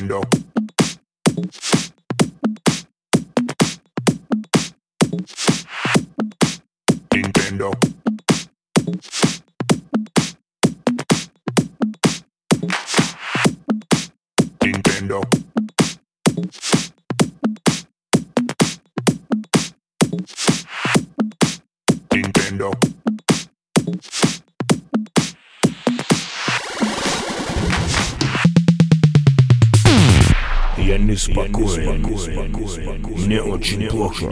Nintendo. Nintendo. Nintendo. Nintendo. Я не спокоен, мне очень плохо.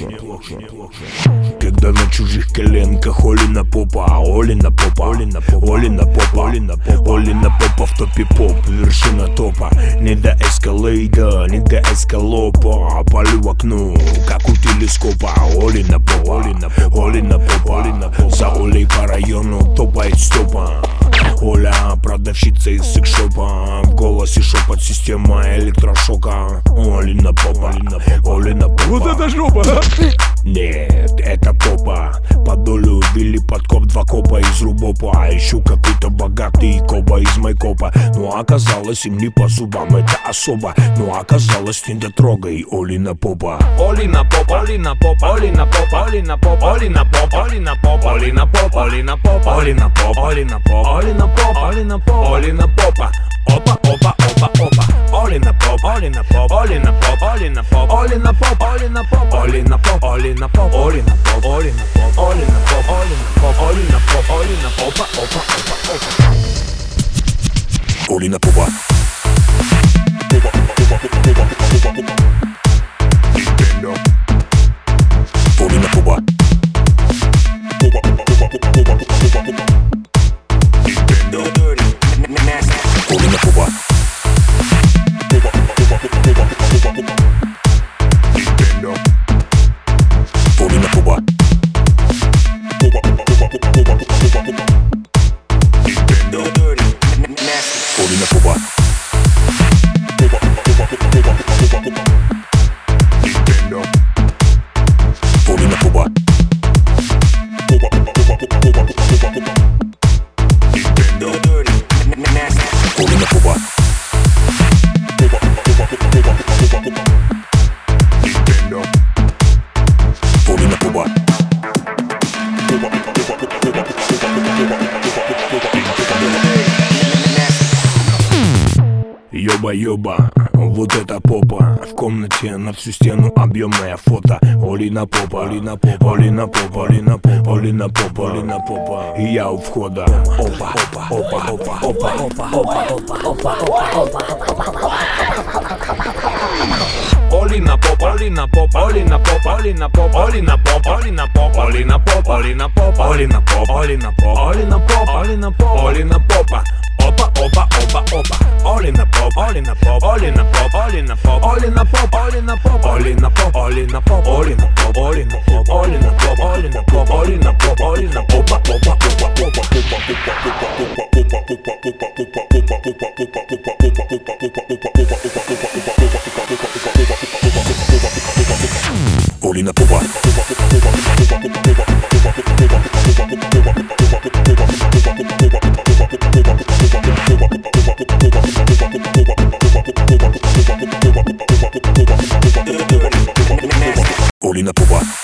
Когда на чужих коленках Олина попа, Олина попа, Олина попа, Олина попа, Олина попа, Олина попа в топе поп, вершина топа. Не до эскалейда, не до эскалопа, палю в окно, как у телескопа. Олина попа, Олина попа, Олина попа, Олина попа. За Олей по району топает Степа. Оля, продавщица из секшопа, в голосе шепот, система электрошока. Олина попа, Олина попа. Вот это жопа, а? Нет, это попа. Под долю ввели подкоп, два копа из рубопа. Ищу какой-то богатый коба из майкопа. Но оказалось им не по зубам, это особо. Но оказалось не дотрогай Олина попа. Олина попа, Олина попа, Олина попа, Олина попа, Олина попа, Олина попа, Олина попа, Олина попа, Олина попа, Олина попа, Олина попа, Олина попа, Олина попа. Опа, опа, опа, опа. Олина попа, Олина попа, Олина попа, Олина попа, Олина попа, Олина попа, Олина попа, Олина попа, Олина попа, Олина попа, Олина попа, Олина попа, Олина попа, Олина попа, опа, опа, опа. Олина попа. Nintendo. Олина попа. Nintendo. Олина попа. Nintendo. Олина попа. Nintendo. Олина попа. Nintendo. Олина попа. Nintendo. Олина попа. Nintendo. Олина попа. Ёба-ёба, вот это попа. В комнате на всю стену объемное фото. Олина попа, Олина попа, Олина попа, Олина попа, Олина попа, Олина попа. И я у входа. Опа, опа, опа, опа, опа, опа, опа, опа. Олина попа, Олина попа, Олина попа, Олина попа, Олина попа, Олина попа, Олина попа, Олина попа, Олина попа, Олина попа, Олина попа, Олина попа, Олина попа. Опа, опа, опа, опа. Олина попа, Олина попа, Олина попа, Олина попа, Олина попа, Олина попа, Олина попа, Олина попа, Олина попа, Олина попа, Олина попа, Олина попа, Олина попа, Олина попа, опа, опа, опа. Олина попа. Олина попа.